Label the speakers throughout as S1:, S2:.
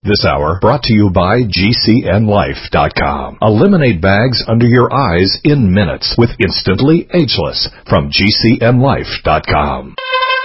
S1: This hour brought to you by GCNLife.com. Eliminate bags under your eyes in minutes with Instantly Ageless from GCNLife.com.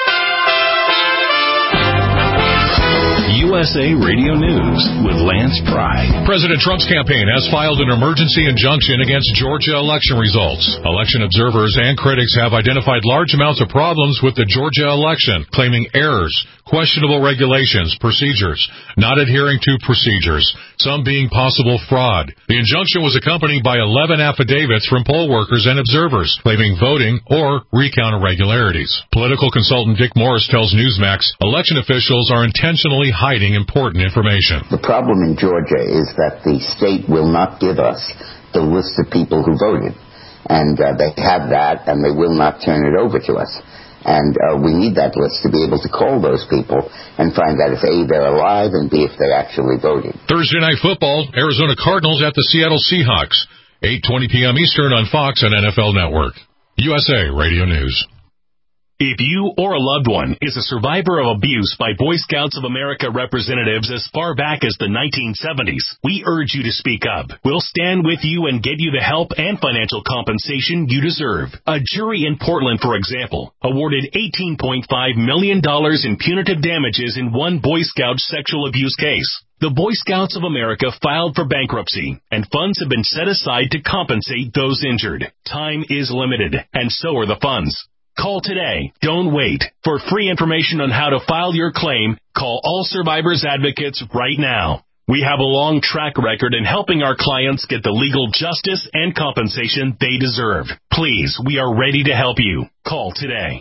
S2: USA Radio News with Lance Pry.
S3: President Trump's campaign has filed an emergency injunction against Georgia election results. Election observers and critics have identified large amounts of problems with the Georgia election, claiming errors, questionable regulations, procedures, not adhering to procedures, some being possible fraud. The injunction was accompanied by 11 affidavits from poll workers and observers, claiming voting or recount irregularities. Political consultant Dick Morris tells Newsmax election officials are intentionally hiding important information.
S4: The problem in Georgia is that the state will not give us the list of people who voted. And they have that, and they will not turn it over to us. And we need that list to be able to call those people and find out if A, they're alive, and B, if they actually voted.
S3: Thursday Night Football, Arizona Cardinals at the Seattle Seahawks. 8:20 p.m. Eastern on Fox and NFL Network. USA Radio News.
S2: If you or a loved one is a survivor of abuse by Boy Scouts of America representatives as far back as the 1970s, we urge you to speak up. We'll stand with you and get you the help and financial compensation you deserve. A jury in Portland, for example, awarded $18.5 million in punitive damages in one Boy Scout sexual abuse case. The Boy Scouts of America filed for bankruptcy, and funds have been set aside to compensate those injured. Time is limited, and so are the funds. Call today. Don't wait. For free information on how to file your claim, call All Survivors Advocates right now. We have a long track record in helping our clients get the legal justice and compensation they deserve. Please, we are ready to help you. Call today.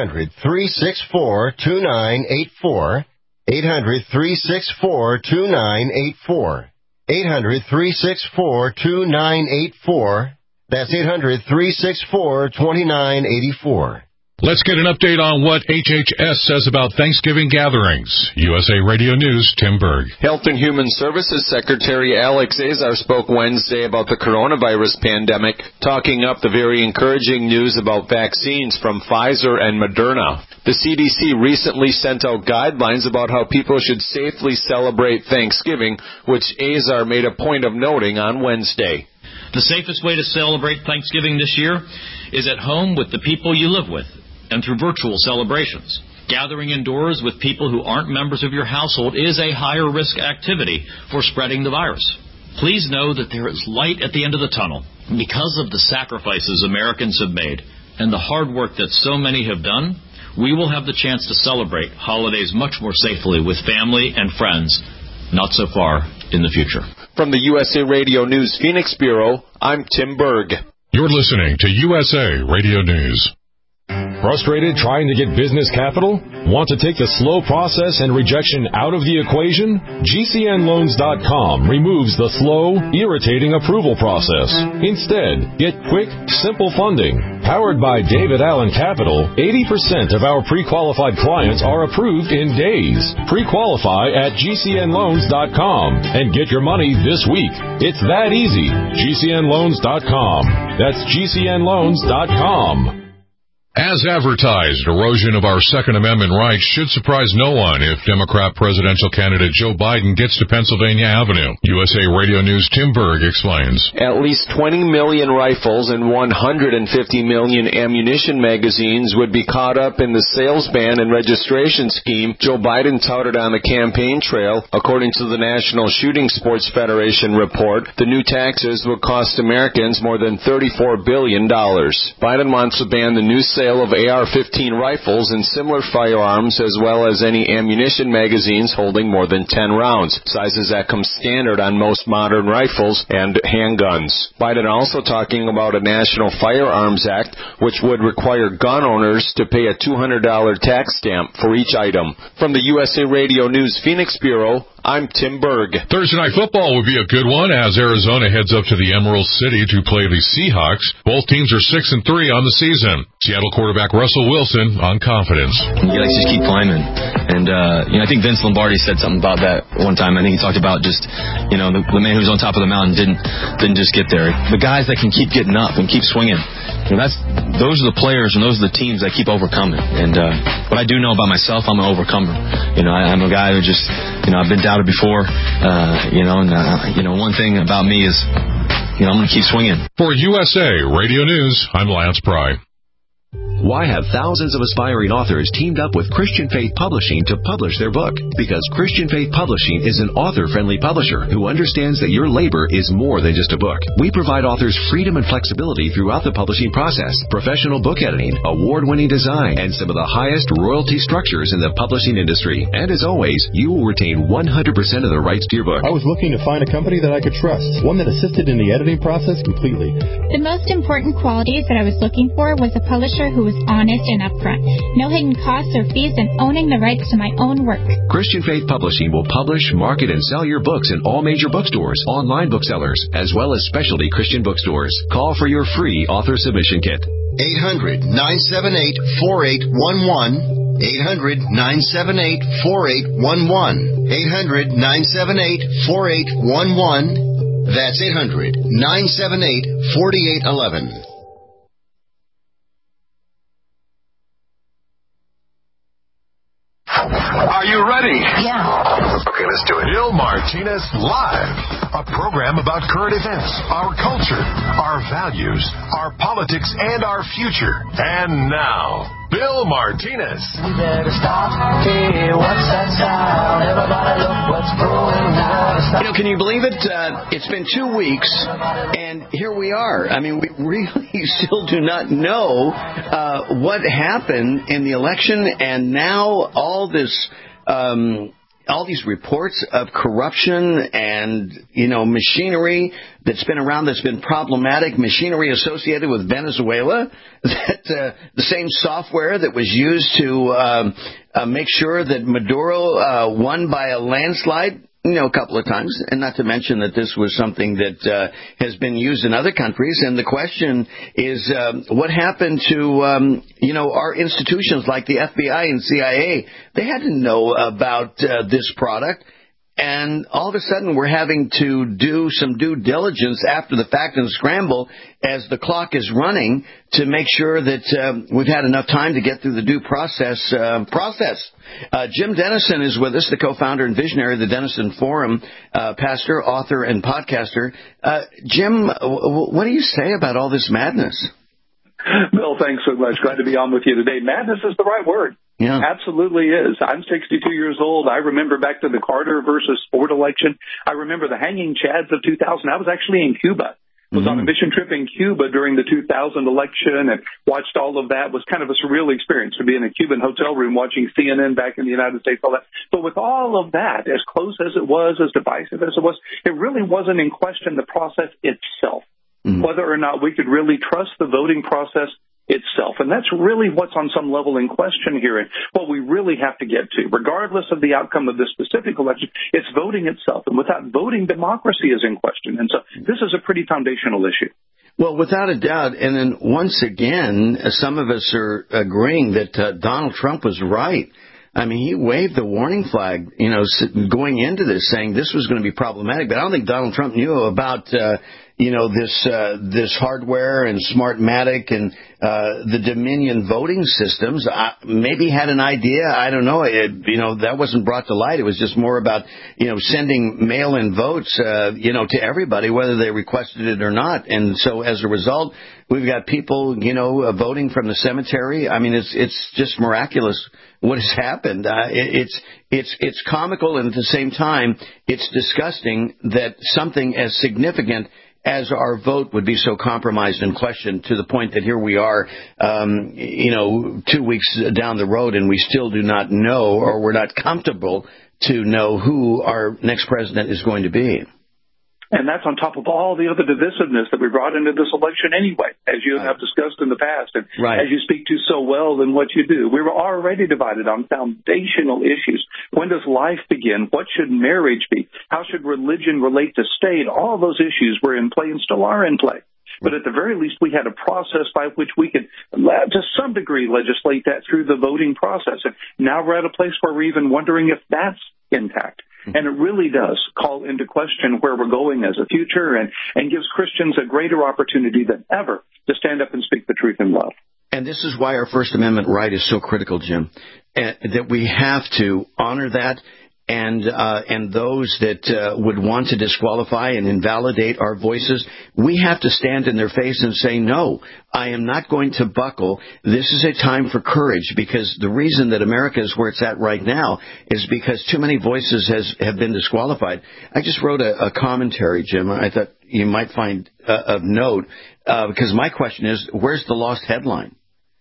S5: 800-364-2984. 800-364-2984. 800-364-2984. That's 800-364-2984.
S3: Let's get an update on what HHS says about Thanksgiving gatherings. USA Radio News, Tim Berg.
S6: Health and Human Services Secretary Alex Azar spoke Wednesday about the coronavirus pandemic, talking up the very encouraging news about vaccines from Pfizer and Moderna. The CDC recently sent out guidelines about how people should safely celebrate Thanksgiving, which Azar made a point of noting on Wednesday.
S7: The safest way to celebrate Thanksgiving this year is at home with the people you live with and through virtual celebrations. Gathering indoors with people who aren't members of your household is a higher risk activity for spreading the virus. Please know that there is light at the end of the tunnel. Because of the sacrifices Americans have made and the hard work that so many have done, we will have the chance to celebrate holidays much more safely with family and friends not so far in the future.
S6: From the USA Radio News Phoenix Bureau, I'm Tim Berg.
S3: You're listening to USA Radio News.
S8: Frustrated trying to get business capital? Want to take the slow process and rejection out of the equation? GCNLoans.com removes the slow, irritating approval process. Instead, get quick, simple funding. Powered by David Allen Capital, 80% of our pre-qualified clients are approved in days. Pre-qualify at GCNLoans.com and get your money this week. It's that easy. GCNLoans.com. That's GCNLoans.com.
S3: As advertised, erosion of our Second Amendment rights should surprise no one if Democrat presidential candidate Joe Biden gets to Pennsylvania Avenue. USA Radio News' Tim Berg explains.
S6: At least 20 million rifles and 150 million ammunition magazines would be caught up in the sales ban and registration scheme Joe Biden touted on the campaign trail. According to the National Shooting Sports Federation report, the new taxes would cost Americans more than $34 billion. Biden wants to ban the new sale of AR-15 rifles and similar firearms, as well as any ammunition magazines holding more than 10 rounds, sizes that come standard on most modern rifles and handguns. Biden also talking about a National Firearms Act, which would require gun owners to pay a $200 tax stamp for each item. From the USA Radio News Phoenix Bureau, I'm Tim Berg.
S3: Thursday Night Football would be a good one as Arizona heads up to the Emerald City to play the Seahawks. Both teams are 6-3 on the season. Seattle quarterback Russell Wilson on confidence.
S9: You guys just keep climbing. And, I think Vince Lombardi said something about that one time. I think he talked about just, the man who's on top of the mountain didn't just get there. The guys that can keep getting up and keep swinging, those are the players and those are the teams that keep overcoming. And what I do know about myself, I'm an overcomer. I'm a guy who just, I've been doubted before, one thing about me is, I'm going to keep swinging.
S3: For USA Radio News, I'm Lance Pry.
S10: Why have thousands of aspiring authors teamed up with Christian Faith Publishing to publish their book? Because Christian Faith Publishing is an author-friendly publisher who understands that your labor is more than just a book. We provide authors freedom and flexibility throughout the publishing process, professional book editing, award-winning design, and some of the highest royalty structures in the publishing industry. And as always, you will retain 100% of the rights to your book.
S11: I was looking to find a company that I could trust, one that assisted in the editing process completely.
S12: The most important qualities that I was looking for was a publisher who was honest and upfront, no hidden costs or fees, and owning the rights to my own work.
S10: Christian Faith Publishing will publish, market, and sell your books in all major bookstores, online booksellers, as well as specialty Christian bookstores. Call for your free author submission kit.
S5: 800-978-4811. 800-978-4811. 800-978-4811. That's 800-978-4811.
S1: Are you ready?
S13: Yeah.
S1: Okay, let's do it. Bill Martinez Live, a program about current events, our culture, our values, our politics, and our future. And now, Bill Martinez.
S13: We better stop. Hey, what's that sound? Everybody look what's going on.
S14: Can you believe it? It's been 2 weeks, and here we are. I mean, we really still do not know what happened in the election, and now all these reports of corruption and, machinery that's been around that's been problematic, machinery associated with Venezuela, that the same software that was used to make sure that Maduro won by a landslide, a couple of times, and not to mention that this was something that has been used in other countries. And the question is, what happened to, our institutions like the FBI and CIA? They had to know about this product. And all of a sudden, we're having to do some due diligence after the fact and scramble as the clock is running to make sure that we've had enough time to get through the due process. Jim Denison is with us, the co-founder and visionary of the Denison Forum, pastor, author, and podcaster. Jim, what do you say about all this madness?
S15: Bill, thanks so much. Glad to be on with you today. Madness is the right word.
S14: Yeah.
S15: Absolutely is. I'm 62 years old. I remember back to the Carter versus Ford election. I remember the hanging chads of 2000. I was actually in Cuba. Was on a mission trip in Cuba during the 2000 election and watched all of that. It was kind of a surreal experience to be in a Cuban hotel room watching CNN back in the United States, all that. But with all of that, as close as it was, as divisive as it was, it really wasn't in question the process itself, whether or not we could really trust the voting process itself. And that's really what's on some level in question here. And what we really have to get to, regardless of the outcome of this specific election, it's voting itself. And without voting, democracy is in question. And so this is a pretty foundational issue.
S14: Well, without a doubt. And then once again, some of us are agreeing that Donald Trump was right. I mean, he waved the warning flag, going into this, saying this was going to be problematic. But I don't think Donald Trump knew about this hardware and Smartmatic and the Dominion voting systems. Maybe had an idea. I don't know. That wasn't brought to light. It was just more about, sending mail-in votes, to everybody, whether they requested it or not. And so as a result, we've got people, voting from the cemetery. I mean, it's just miraculous what has happened. It's comical, and at the same time, it's disgusting that something as significant as our vote would be so compromised and questioned to the point that here we are, 2 weeks down the road, and we still do not know, or we're not comfortable to know who our next president is going to be.
S15: And that's on top of all the other divisiveness that we brought into this election anyway, as you have discussed in the past, and as you speak to so well in what you do. We were already divided on foundational issues. When does life begin? What should marriage be? How should religion relate to state? All those issues were in play and still are in play. But at the very least, we had a process by which we could, to some degree, legislate that through the voting process. And now we're at a place where we're even wondering if that's intact. And it really does call into question where we're going as a future and gives Christians a greater opportunity than ever to stand up and speak the truth in love.
S14: And this is why our First Amendment right is so critical, Jim, that we have to honor that. And those that would want to disqualify and invalidate our voices, we have to stand in their face and say, no, I am not going to buckle. This is a time for courage, because the reason that America is where it's at right now is because too many voices have been disqualified. I just wrote a commentary, Jim, I thought you might find of note, because my question is, where's the lost headline?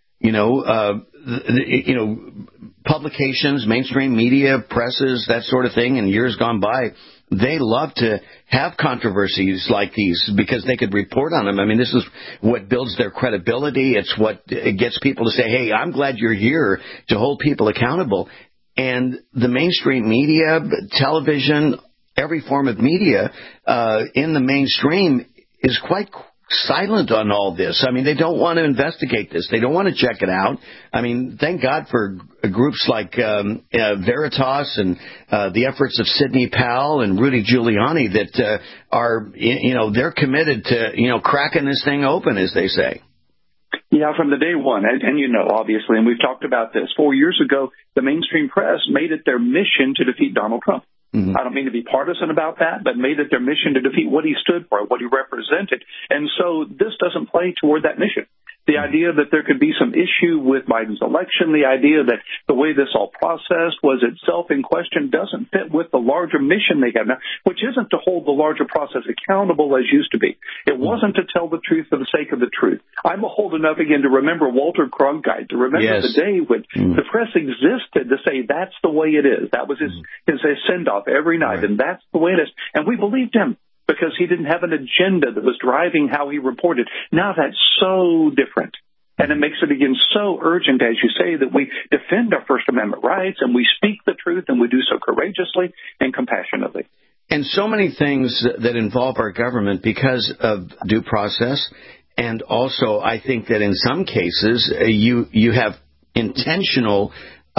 S14: Publications, mainstream media, presses, that sort of thing, in years gone by, they love to have controversies like these because they could report on them. I mean, this is what builds their credibility. It's what gets people to say, hey, I'm glad you're here to hold people accountable. And the mainstream media, television, every form of media in the mainstream is quite silent on all this. I mean, they don't want to investigate this. They don't want to check it out. I mean, thank God for groups like Veritas and the efforts of Sidney Powell and Rudy Giuliani that are, they're committed to, cracking this thing open, as they say.
S15: Yeah, from the day one, and obviously, and we've talked about this, 4 years ago, the mainstream press made it their mission to defeat Donald Trump. I don't mean to be partisan about that, but made it their mission to defeat what he stood for, what he represented. And so this doesn't play toward that mission. The idea that there could be some issue with Biden's election, the idea that the way this all processed was itself in question doesn't fit with the larger mission they have now, which isn't to hold the larger process accountable as used to be. It wasn't to tell the truth for the sake of the truth. I'm old enough again to remember Walter Cronkite, to remember the day when the press existed to say that's the way it is. That was his send-off every night, and that's the way it is. And we believed him, because he didn't have an agenda that was driving how he reported. Now that's so different. And it makes it, again, so urgent, as you say, that we defend our First Amendment rights and we speak the truth, and we do so courageously and compassionately.
S14: And so many things that involve our government because of due process. And also, I think that in some cases, you have intentional,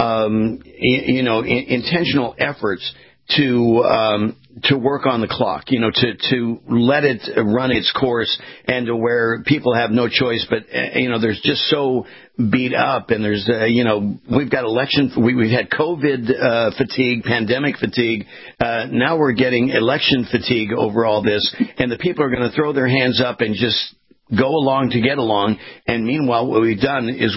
S14: intentional efforts to work on the clock, to let it run its course, and to where people have no choice. But, there's just so beat up, and there's, we've got we've had COVID fatigue, pandemic fatigue. Now we're getting election fatigue over all this, and the people are going to throw their hands up and just go along to get along. And meanwhile, what we've done is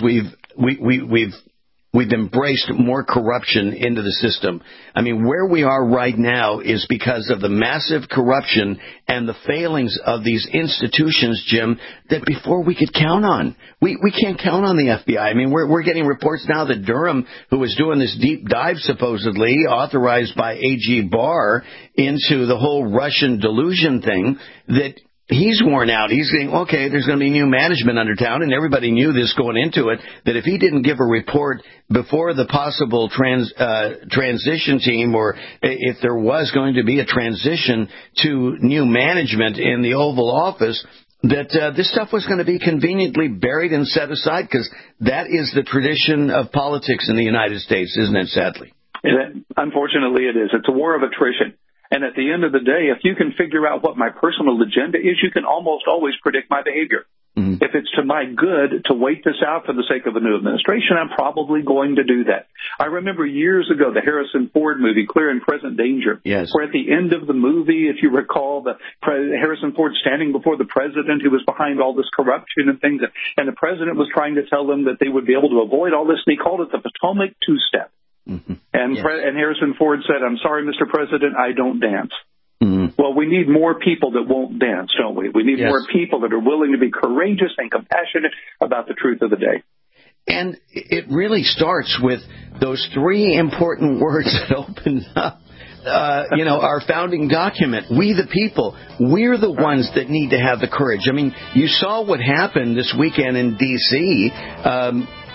S14: we've embraced more corruption into the system. I mean, where we are right now is because of the massive corruption and the failings of these institutions, Jim, that before we could count on. We can't count on the FBI. I mean, we're getting reports now that Durham, who was doing this deep dive, supposedly, authorized by AG Barr, into the whole Russian delusion thing, that he's worn out. He's saying, okay, there's going to be new management under town, and everybody knew this going into it, that if he didn't give a report before the possible transition team, or if there was going to be a transition to new management in the Oval Office, that this stuff was going to be conveniently buried and set aside, because that is the tradition of politics in the United States, isn't it, sadly?
S15: Unfortunately, it is. It's a war of attrition. And at the end of the day, if you can figure out what my personal agenda is, you can almost always predict my behavior. If it's to my good to wait this out for the sake of a new administration, I'm probably going to do that. I remember years ago the Harrison Ford movie, Clear and Present Danger, where at the end of the movie, if you recall, Harrison Ford standing before the president who was behind all this corruption and things, and the president was trying to tell them that they would be able to avoid all this, and he called it the Potomac two-step. And Harrison Ford said, I'm sorry, Mr. President, I don't dance. Well, we need more people that won't dance, don't we? We need more people that are willing to be courageous and compassionate about the truth of the day.
S14: And it really starts with those three important words that open up our founding document. We the people, we're the ones that need to have the courage. I mean, you saw what happened this weekend in D.C.,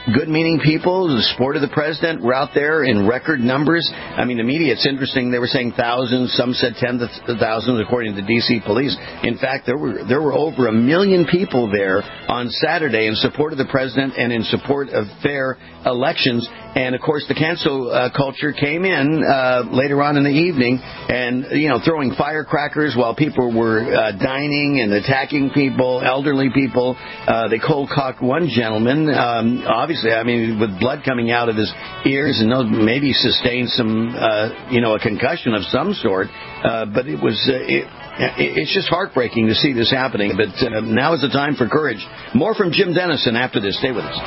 S14: good-meaning people, the support of the president, were out there in record numbers. I mean, the media, it's interesting. They were saying thousands. Some said tens of thousands, according to D.C. police. In fact, there were over 1 million people there on Saturday in support of the president and in support of fair elections. And, of course, the cancel culture came in later on in the evening and, throwing firecrackers while people were dining and attacking people, elderly people. They cold-cocked one gentleman, obviously, with blood coming out of his ears and maybe sustained some, a concussion of some sort. But it was... It's just heartbreaking to see this happening, but now is the time for courage. More from Jim Dennison after this. Stay with us.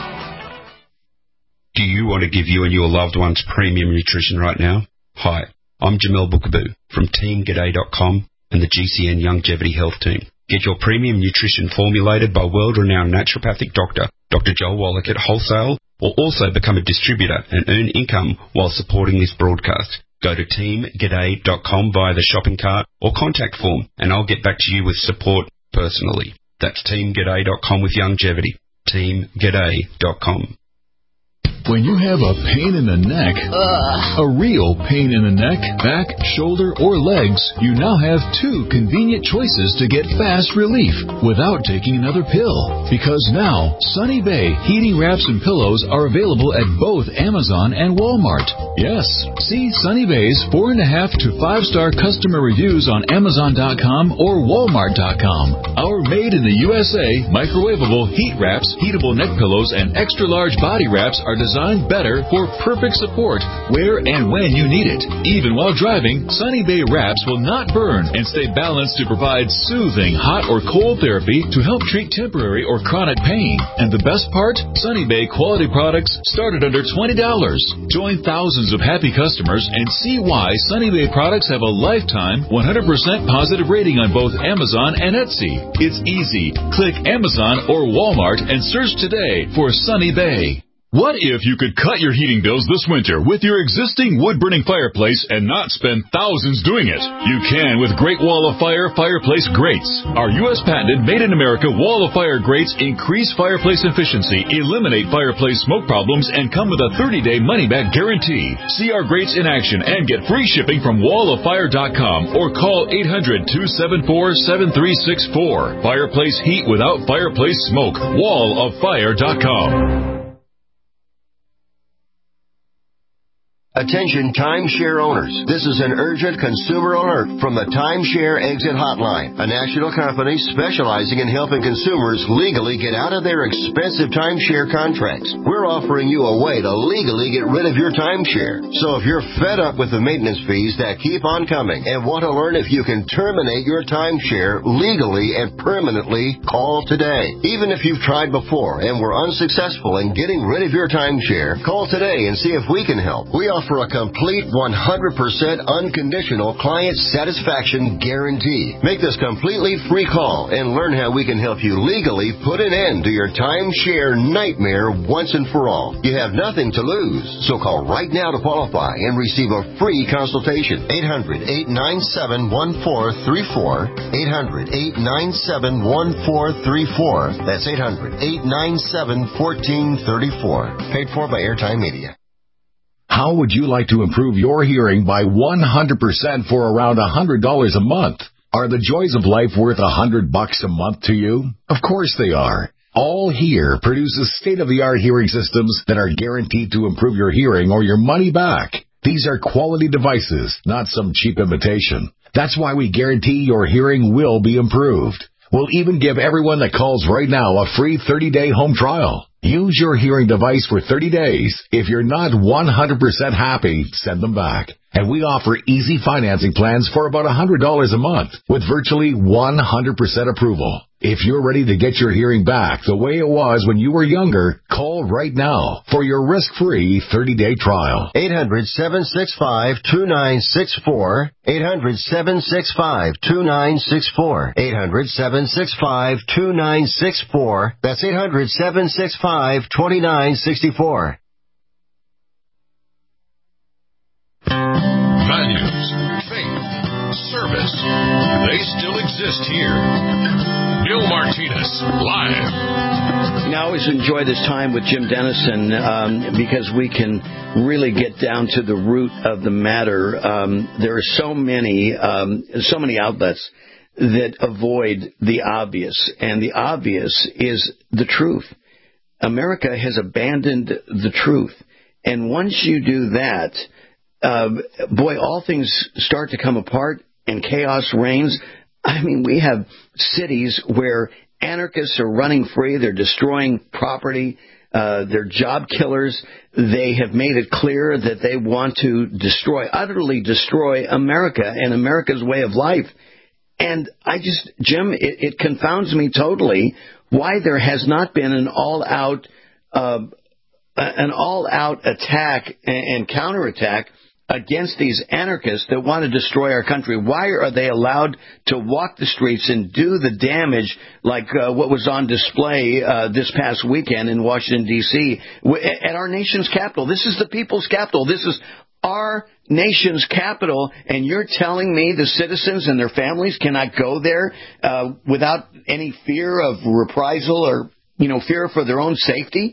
S16: Do you want to give you and your loved ones premium nutrition right now? Hi, I'm Jamel Bookaboo from TeamGaday.com and the GCN Longevity Health Team. Get your premium nutrition formulated by world-renowned naturopathic doctor, Dr. Joel Wallach at Wholesale, or also become a distributor and earn income while supporting this broadcast. Go to TeamGaday.com via the shopping cart or contact form, and I'll get back to you with support personally. That's TeamGaday.com with longevity. TeamGaday.com.
S17: When you have a pain in the neck, a real pain in the neck, back, shoulder, or legs, you now have 2 convenient choices to get fast relief without taking another pill. Because now, Sunny Bay heating wraps and pillows are available at both Amazon and Walmart. Yes, see Sunny Bay's 4.5 to 5-star customer reviews on Amazon.com or Walmart.com. Our made in the USA microwavable heat wraps, heatable neck pillows, and extra large body wraps are designed better for perfect support where and when you need it. Even while driving, Sunny Bay wraps will not burn and stay balanced to provide soothing hot or cold therapy to help treat temporary or chronic pain. And the best part? Sunny Bay quality products start at under $20. Join thousands of happy customers and see why Sunny Bay products have a lifetime 100% positive rating on both Amazon and Etsy. It's easy. Click Amazon or Walmart and search today for Sunny Bay. What if you could cut your heating bills this winter with your existing wood-burning fireplace and not spend thousands doing it? You can with Great Wall of Fire fireplace grates. Our U.S.-patented, made-in-America Wall of Fire grates increase fireplace efficiency, eliminate fireplace smoke problems, and come with a 30-day money-back guarantee. See our grates in action and get free shipping from walloffire.com or call 800-274-7364. Fireplace heat without fireplace smoke. walloffire.com.
S5: Attention timeshare owners. This is an urgent consumer alert from the Timeshare Exit Hotline, a national company specializing in helping consumers legally get out of their expensive timeshare contracts. We're offering you a way to legally get rid of your timeshare. So if you're fed up with the maintenance fees that keep on coming and want to learn if you can terminate your timeshare legally and permanently, call today. Even if you've tried before and were unsuccessful in getting rid of your timeshare, call today and see if we can help. We offer a complete 100% unconditional client satisfaction guarantee. Make this completely free call and learn how we can help you legally put an end to your timeshare nightmare once and for all. You have nothing to lose, so call right now to qualify and receive a free consultation. 800-897-1434. 800-897-1434. That's 800-897-1434. Paid for by Airtime Media.
S8: How would you like to improve your hearing by 100% for around $100 a month? Are the joys of life worth $100 a month to you? Of course they are. All Hear produces state-of-the-art hearing systems that are guaranteed to improve your hearing or your money back. These are quality devices, not some cheap imitation. That's why we guarantee your hearing will be improved. We'll even give everyone that calls right now a free 30-day home trial. Use your hearing device for 30 days. If you're not 100% happy, send them back. And we offer easy financing plans for about $100 a month with virtually 100% approval. If you're ready to get your hearing back the way it was when you were younger, call right now for your risk-free 30-day trial.
S5: 800-765-2964. 800-765-2964. 800-765-2964. That's 800-765-2964.
S3: Values, faith, service, they still exist here.
S1: Bill Martinez, live.
S14: I always enjoy this time with Jim Dennison because we can really get down to the root of the matter. There are so many outlets that avoid the obvious, and the obvious is the truth. America has abandoned the truth, and once you do that, all things start to come apart and chaos reigns. I mean, we have cities where anarchists are running free. They're destroying property. They're job killers. They have made it clear that they want to utterly destroy America and America's way of life. And Jim, it confounds me totally why there has not been an all-out attack and counterattack against these anarchists that want to destroy our country. Why are they allowed to walk the streets and do the damage like what was on display this past weekend in Washington, D.C. at our nation's capital? This is the people's capital. This is our nation's capital, and you're telling me the citizens and their families cannot go there without any fear of reprisal or, fear for their own safety?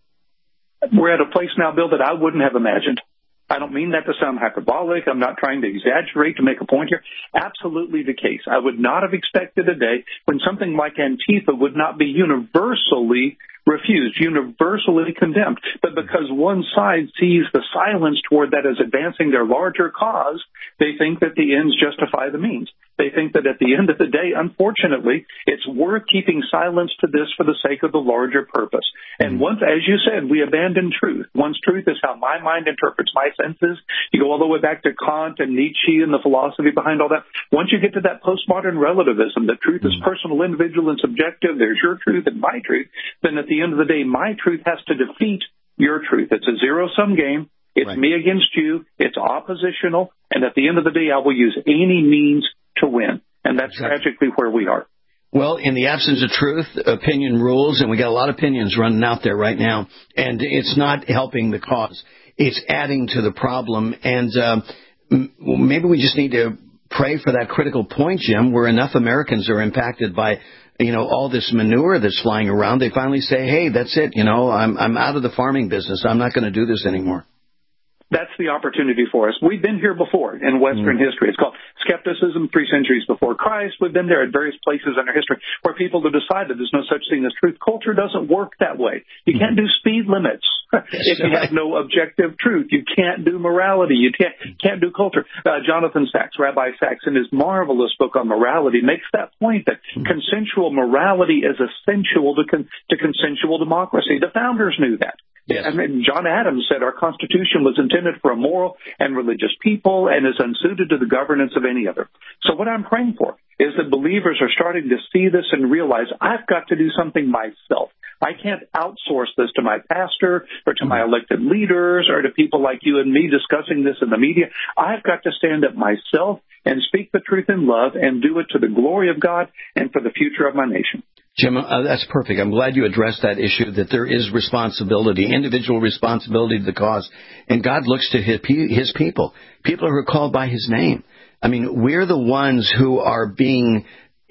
S15: We're at a place now, Bill, that I wouldn't have imagined. I don't mean that to sound hyperbolic. I'm not trying to exaggerate to make a point here. Absolutely the case. I would not have expected a day when something like Antifa would not be universally refused, universally condemned. But because one side sees the silence toward that as advancing their larger cause, they think that the ends justify the means. They think that at the end of the day, unfortunately, it's worth keeping silence to this for the sake of the larger purpose. And once, as you said, we abandon truth. Once truth is how my mind interprets my senses, you go all the way back to Kant and Nietzsche and the philosophy behind all that. Once you get to that postmodern relativism, that truth is personal, individual, and subjective, there's your truth and my truth, then at the end of the day, my truth has to defeat your truth. It's a zero-sum game. It's me against you. It's oppositional. And at the end of the day, I will use any means to win. And that's tragically where we are.
S14: Well, in the absence of truth, opinion rules, and we got a lot of opinions running out there right now, and it's not helping the cause. It's adding to the problem, and maybe we just need to pray for that critical point, Jim, where enough Americans are impacted by, all this manure that's flying around. They finally say, hey, that's it, I'm out of the farming business. I'm not going to do this anymore.
S15: That's the opportunity for us. We've been here before in Western history. It's called skepticism 3 centuries before Christ. We've been there at various places in our history where people have decided there's no such thing as truth. Culture doesn't work that way. You can't do speed limits if you have no objective truth. You can't do morality. You can't do culture. Jonathan Sacks, Rabbi Sacks, in his marvelous book on morality, makes that point that consensual morality is essential to consensual democracy. The founders knew that. Yes. I mean, John Adams said our Constitution was intended for a moral and religious people and is unsuited to the governance of any other. So what I'm praying for is that believers are starting to see this and realize I've got to do something myself. I can't outsource this to my pastor or to my elected leaders or to people like you and me discussing this in the media. I've got to stand up myself and speak the truth in love and do it to the glory of God and for the future of my nation.
S14: Jim, that's perfect. I'm glad you addressed that issue, that there is responsibility, individual responsibility to the cause. And God looks to his people who are called by his name. I mean, we're the ones who are being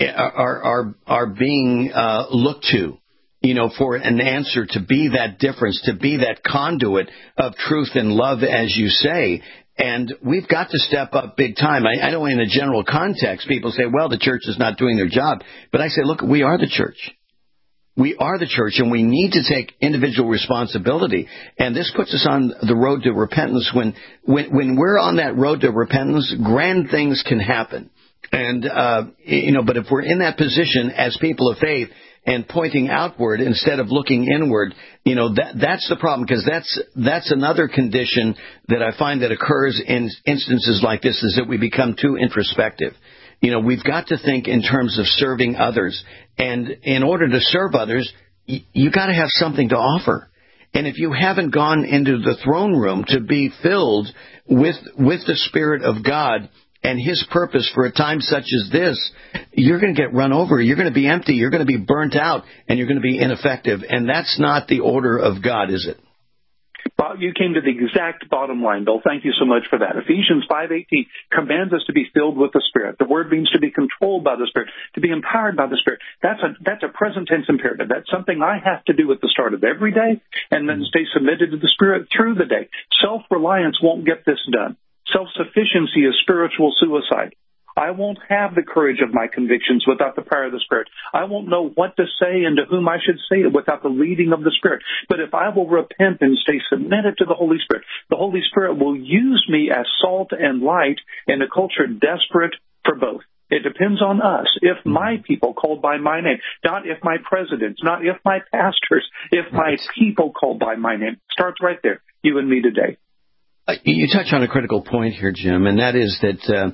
S14: looked to, for an answer, to be that difference, to be that conduit of truth and love, as you say. And we've got to step up big time. I know in a general context, people say, well, the church is not doing their job. But I say, look, we are the church. We are the church, and we need to take individual responsibility. And this puts us on the road to repentance. When we're on that road to repentance, grand things can happen. And, but if we're in that position as people of faith and pointing outward instead of looking inward, that's the problem, because that's another condition that I find that occurs in instances like this, is that we become too introspective. We've got to think in terms of serving others. And in order to serve others, you got to have something to offer. And if you haven't gone into the throne room to be filled with the Spirit of God and his purpose for a time such as this, you're going to get run over. You're going to be empty. You're going to be burnt out, and you're going to be ineffective. And that's not the order of God, is it?
S15: You came to the exact bottom line, Bill. Thank you so much for that. Ephesians 5:18 commands us to be filled with the Spirit. The word means to be controlled by the Spirit, to be empowered by the Spirit. That's a present tense imperative. That's something I have to do at the start of every day, and then stay submitted to the Spirit through the day. Self-reliance won't get this done. Self-sufficiency is spiritual suicide. I won't have the courage of my convictions without the power of the Spirit. I won't know what to say and to whom I should say it without the leading of the Spirit. But if I will repent and stay submitted to the Holy Spirit, the Holy Spirit will use me as salt and light in a culture desperate for both. It depends on us. If my people called by my name, not if my presidents, not if my pastors, if my people called by my name. Starts right there, you and me today.
S14: You touch on a critical point here, Jim, and that is that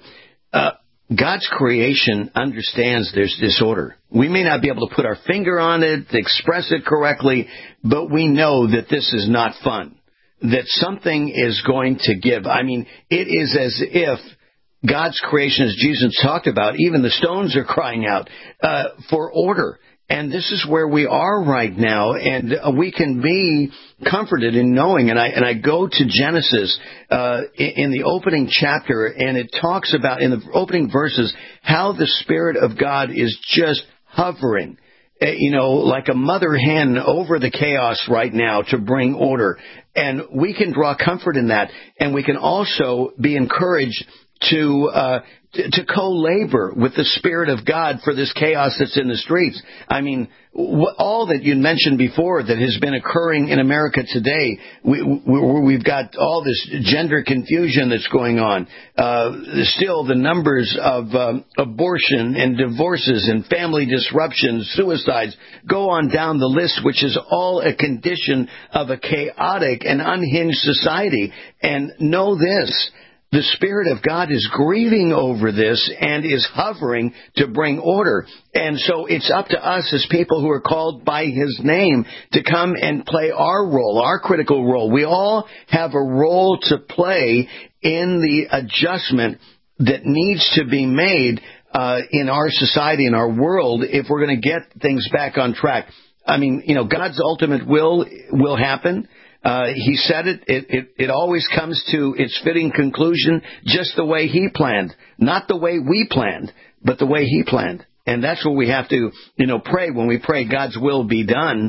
S14: God's creation understands there's disorder. We may not be able to put our finger on it, express it correctly, but we know that this is not fun, that something is going to give. I mean, it is as if God's creation, as Jesus talked about, even the stones are crying out for order. And this is where we are right now, and we can be comforted in knowing. And I go to Genesis in the opening chapter, and it talks about, in the opening verses, how the Spirit of God is just hovering, like a mother hen over the chaos right now to bring order. And we can draw comfort in that, and we can also be encouraged to co-labor with the Spirit of God for this chaos that's in the streets. I mean, all that you mentioned before that has been occurring in America today, we've got all this gender confusion that's going on. Still, the numbers of abortion and divorces and family disruptions, suicides, go on down the list, which is all a condition of a chaotic and unhinged society. And know this: the Spirit of God is grieving over this and is hovering to bring order. And so it's up to us as people who are called by His name to come and play our role, our critical role. We all have a role to play in the adjustment that needs to be made in our society, in our world, if we're going to get things back on track. I mean, God's ultimate will happen. He said it always comes to its fitting conclusion just the way He planned. Not the way we planned, but the way He planned. And that's what we have to, pray. When we pray God's will be done,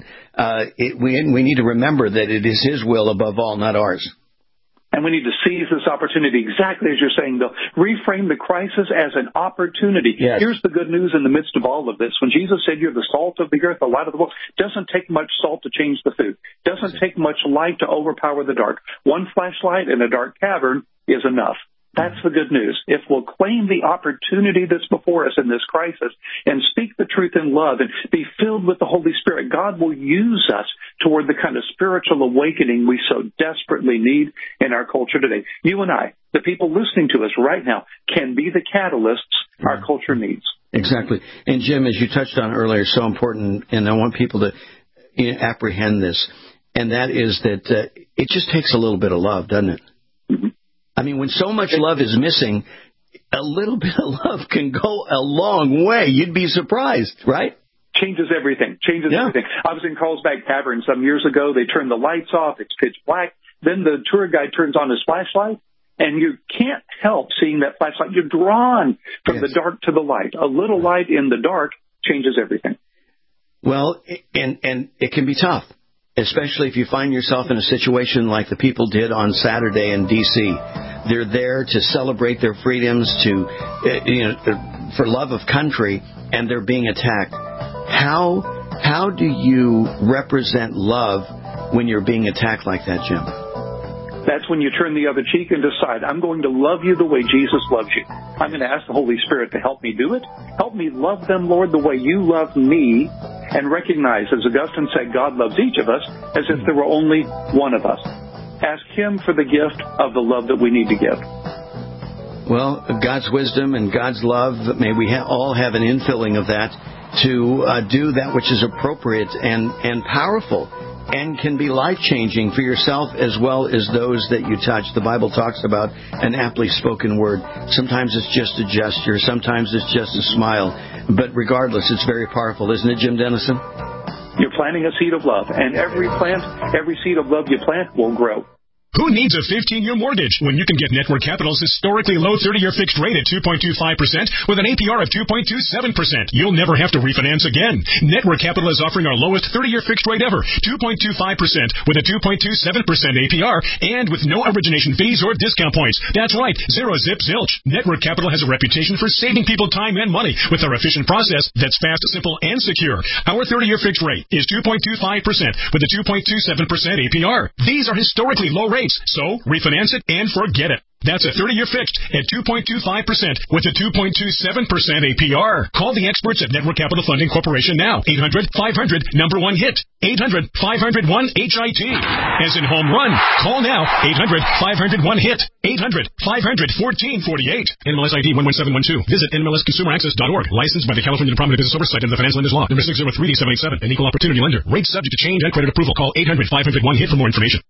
S14: we need to remember that it is His will above all, not ours.
S15: And we need to seize this opportunity, exactly as you're saying, Bill. Reframe the crisis as an opportunity.
S14: Yes.
S15: Here's the good news in the midst of all of this. When Jesus said you're the salt of the earth, the light of the world, it doesn't take much salt to change the food. It doesn't take much light to overpower the dark. One flashlight in a dark cavern is enough. That's the good news. If we'll claim the opportunity that's before us in this crisis and speak the truth in love and be filled with the Holy Spirit, God will use us toward the kind of spiritual awakening we so desperately need in our culture today. You and I, the people listening to us right now, can be the catalysts our culture needs.
S14: Exactly. And Jim, as you touched on earlier, so important, and I want people to apprehend this, and that is that it just takes a little bit of love, doesn't it?
S15: Mm-hmm.
S14: I mean, when so much love is missing, a little bit of love can go a long way. You'd be surprised, right?
S15: Changes everything. Everything. I was in Carlsbad Tavern some years ago. They turned the lights off. It's pitch black. Then the tour guide turns on his flashlight, and you can't help seeing that flashlight. You're drawn from the dark to the light. A little light in the dark changes everything.
S14: Well, and it can be tough, especially if you find yourself in a situation like the people did on Saturday in D.C. They're there to celebrate their freedoms, for love of country, and they're being attacked. How do you represent love when you're being attacked like that, Jim?
S15: That's when you turn the other cheek and decide, I'm going to love you the way Jesus loves you. I'm going to ask the Holy Spirit to help me do it. Help me love them, Lord, the way you love me, and recognize, as Augustine said, God loves each of us as if there were only one of us. Ask Him for the gift of the love that we need to give.
S14: Well, God's wisdom and God's love, may we all have an infilling of that to do that which is appropriate and powerful and can be life-changing for yourself as well as those that you touch. The Bible talks about an aptly spoken word. Sometimes it's just a gesture. Sometimes it's just a smile. But regardless, it's very powerful. Isn't it, Jim Dennison?
S15: You're planting a seed of love, and every seed of love you plant will grow.
S18: Who needs a 15-year mortgage when you can get Network Capital's historically low 30-year fixed rate at 2.25% with an APR of 2.27%? You'll never have to refinance again. Network Capital is offering our lowest 30-year fixed rate ever, 2.25% with a 2.27% APR and with no origination fees or discount points. That's right, zero zip zilch. Network Capital has a reputation for saving people time and money with our efficient process that's fast, simple, and secure. Our 30-year fixed rate is 2.25% with a 2.27% APR. These are historically low rates. So, refinance it and forget it. That's a 30-year fixed at 2.25% with a 2.27% APR. Call the experts at Network Capital Funding Corporation now. 800-500-1-HIT. 800-500-1-HIT. As in home run. Call now. 800-500-1-HIT. 800-500-1448. NMLS ID 11712. Visit NMLSConsumerAccess.org. Licensed by the California Department of Business Oversight and the Financial Lenders Law. Number 603D787. An equal opportunity lender. Rates subject to change and credit approval. Call 800-500-1-HIT for more information.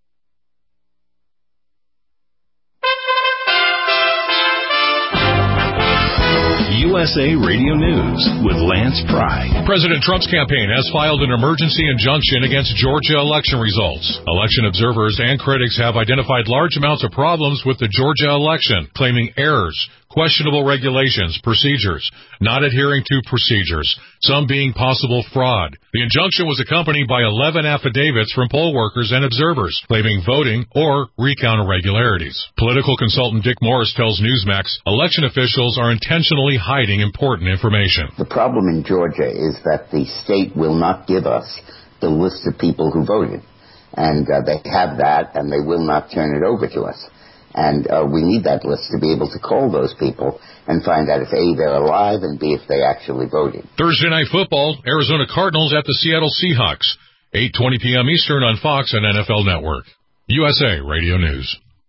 S17: USA Radio News with Lance Pry.
S3: President Trump's campaign has filed an emergency injunction against Georgia election results. Election observers and critics have identified large amounts of problems with the Georgia election, claiming errors, questionable regulations, procedures, not adhering to procedures, some being possible fraud. The injunction was accompanied by 11 affidavits from poll workers and observers claiming voting or recount irregularities. Political consultant Dick Morris tells Newsmax election officials are intentionally hiding important information.
S4: The problem in Georgia is that the state will not give us the list of people who voted. And they have that, and they will not turn it over to us. And we need that list to be able to call those people and find out if A, they're alive, and B, if they actually voted.
S3: Thursday Night Football, Arizona Cardinals at the Seattle Seahawks. 8:20 p.m. Eastern on Fox and NFL Network. USA Radio News.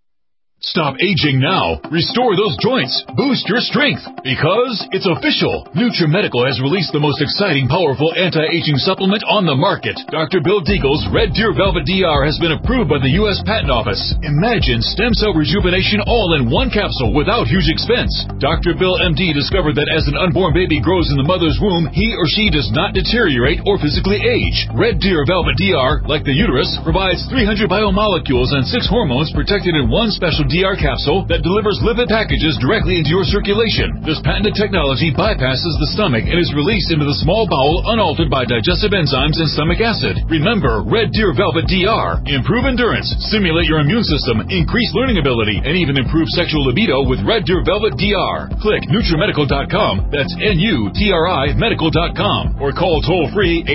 S17: Stop aging now. Restore those joints. Boost your strength. Because it's official. NutriMedical has released the most exciting, powerful anti-aging supplement on the market. Dr. Bill Deagle's Red Deer Velvet DR has been approved by the U.S. Patent Office. Imagine stem cell rejuvenation all in one capsule without huge expense. Dr. Bill MD discovered that as an unborn baby grows in the mother's womb, he or she does not deteriorate or physically age. Red Deer Velvet DR, like the uterus, provides 300 biomolecules and 6 hormones protected in one special DR capsule that delivers lipid packages directly into your circulation. This patented technology bypasses the stomach and is released into the small bowel unaltered by digestive enzymes and stomach acid. Remember, Red Deer Velvet DR. Improve endurance, stimulate your immune system, increase learning ability, and even improve sexual libido with Red Deer Velvet DR. Click NutriMedical.com. That's NUTRI Medical.com. Or call toll-free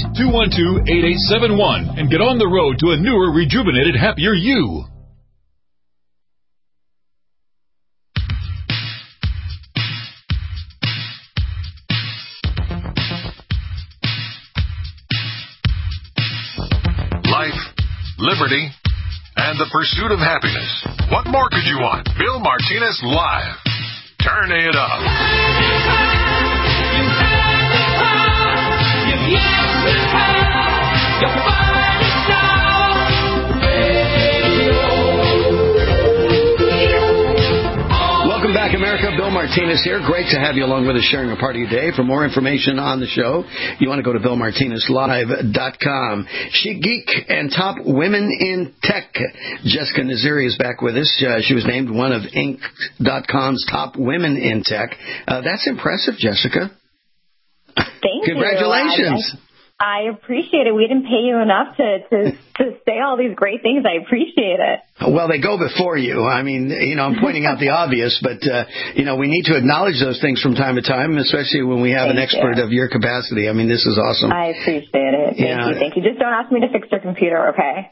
S17: 888-212-8871 and get on the road to a newer, rejuvenated, happier you.
S1: Liberty, and the pursuit of happiness. What more could you want? Bill Martinez Live. Turn it up.
S14: Welcome back, America. Bill Martinez here. Great to have you along with us sharing a part of your day. For more information on the show, you want to go to BillMartinezLive.com. Chic Geek and Top Women in Tech. Jessica Naziri is back with us. She was named one of Inc.com's Top Women in Tech. That's impressive, Jessica.
S19: Thank you.
S14: Congratulations.
S19: I appreciate it. We didn't pay you enough to say all these great things. I appreciate it.
S14: Well, they go before you. I mean, I'm pointing out the obvious, but, we need to acknowledge those things from time to time, especially when we have an expert of your capacity. I mean, this is awesome.
S19: I appreciate it. Thank you. Just don't ask me to fix your computer, okay?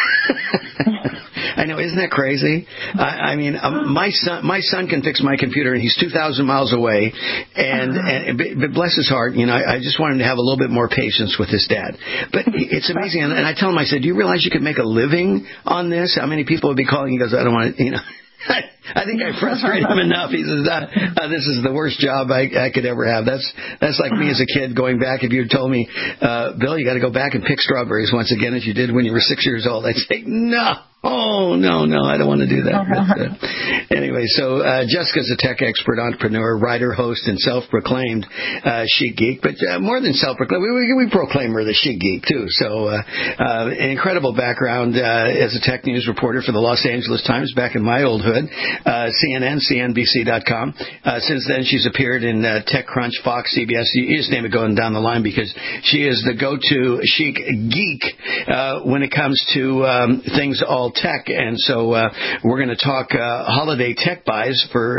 S14: I know, isn't that crazy? My son can fix my computer, and he's 2,000 miles away. But bless his heart, I just want him to have a little bit more patience with his dad. But it's amazing, and I tell him, I said, do you realize you could make a living on this? How many people would be calling? He goes, I don't want to, I think I frustrate him enough. He says, this is the worst job I could ever have. That's like me as a kid going back. If you had told me, Bill, you got to go back and pick strawberries once again as you did when you were 6 years old, I'd say, no. Oh, no, I don't want to do that. But, anyway, so Jessica's a tech expert, entrepreneur, writer, host, and self-proclaimed chic geek. But more than self-proclaimed, we proclaim her the chic geek, too. So an incredible background as a tech news reporter for the Los Angeles Times back in my old hood, CNN, CNBC.com. Since then, she's appeared in TechCrunch, Fox, CBS. You just name it going down the line because she is the go-to chic geek when it comes to things all tech. And so we're going to talk holiday tech buys for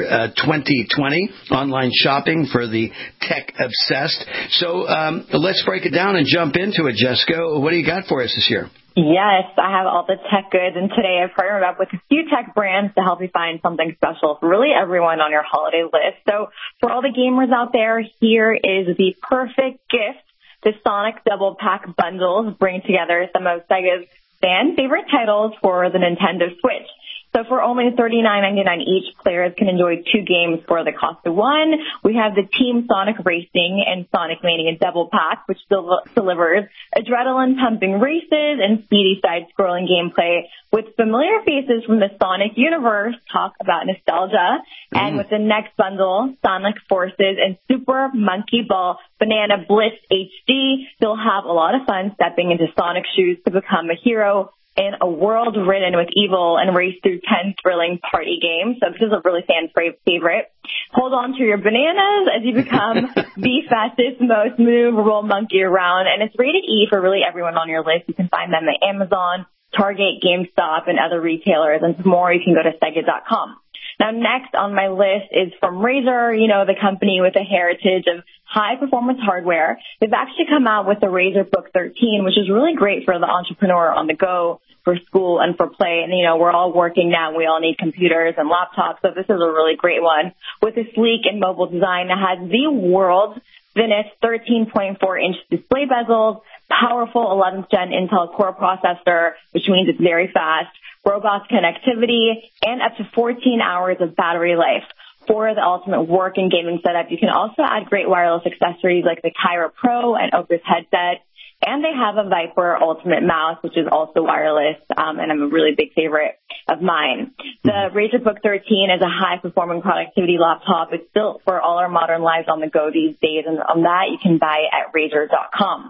S14: 2020, online shopping for the tech obsessed. So let's break it down and jump into it, Jessica. What do you got for us this year?
S19: Yes, I have all the tech goods, and today I've partnered up with a few tech brands to help you find something special for really everyone on your holiday list. So for all the gamers out there, here is the perfect gift. The Sonic Double Pack bundles bring together some of Sega's fan favorite titles for the Nintendo Switch. So for only $39.99 each, players can enjoy 2 games for the cost of one. We have the Team Sonic Racing and Sonic Mania Double Pack, which delivers adrenaline-pumping races and speedy side-scrolling gameplay with familiar faces from the Sonic universe. Talk about nostalgia. And with the next bundle, Sonic Forces and Super Monkey Ball Banana Blitz HD, you'll have a lot of fun stepping into Sonic's shoes to become a hero in a world ridden with evil and race through 10 thrilling party games. So this is a really fan favorite. Hold on to your bananas as you become the fastest, most maneuverable monkey around. And it's rated E for really everyone on your list. You can find them at Amazon, Target, GameStop, and other retailers. And for more, you can go to Sega.com. Now, next on my list is from Razer, the company with a heritage of high-performance hardware. They've actually come out with the Razer Book 13, which is really great for the entrepreneur on the go, for school and for play. And, we're all working now. We all need computers and laptops, so this is a really great one. With a sleek and mobile design that has the world's thinnest 13.4-inch display bezels, powerful 11th Gen Intel Core processor, which means it's very fast, robust connectivity, and up to 14 hours of battery life. For the ultimate work and gaming setup, you can also add great wireless accessories like the Kyra Pro and Opus headset. And they have a Viper Ultimate mouse, which is also wireless, and I'm a really big favorite of mine. The Razer Book 13 is a high-performing productivity laptop. It's built for all our modern lives on the go these days, and on that you can buy it at Razer.com.